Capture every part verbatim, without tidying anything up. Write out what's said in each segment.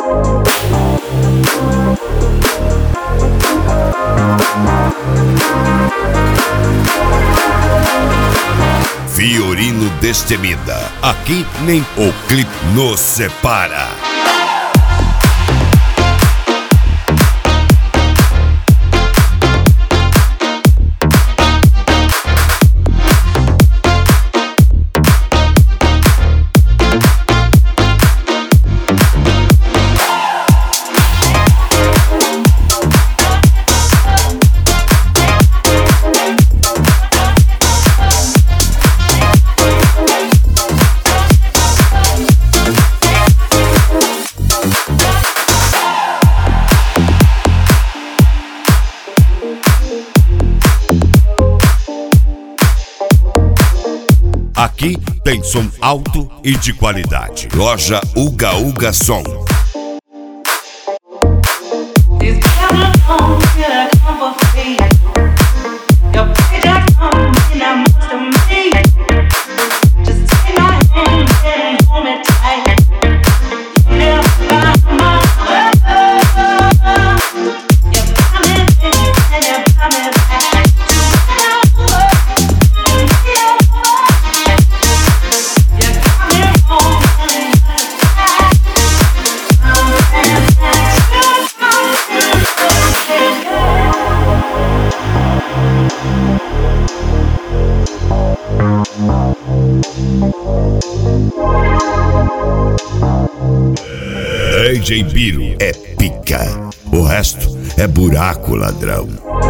Fiorino Destemida, aqui nem o clipe nos separa. Aqui tem som alto e de qualidade. Loja Uga Uga Som. D J Biro é pica, o resto é buraco, ladrão.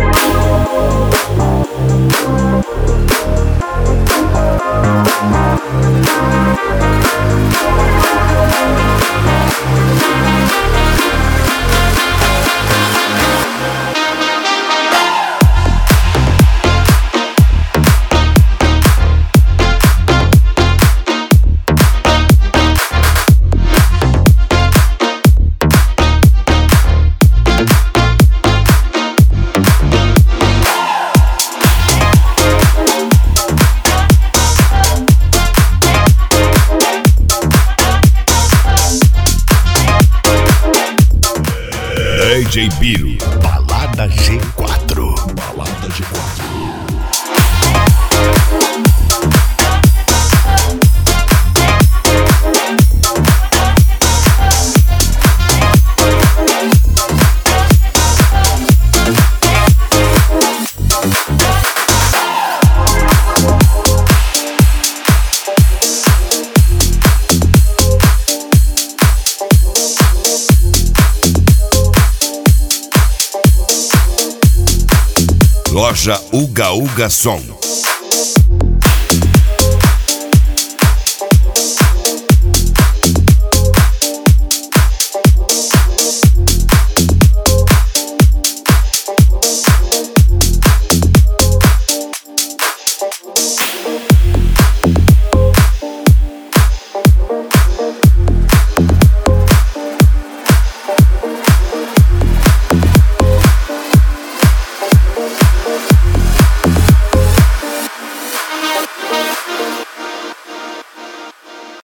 D J Biro, Balada G quatro. Balada G quatro. Loja Uga Uga Som.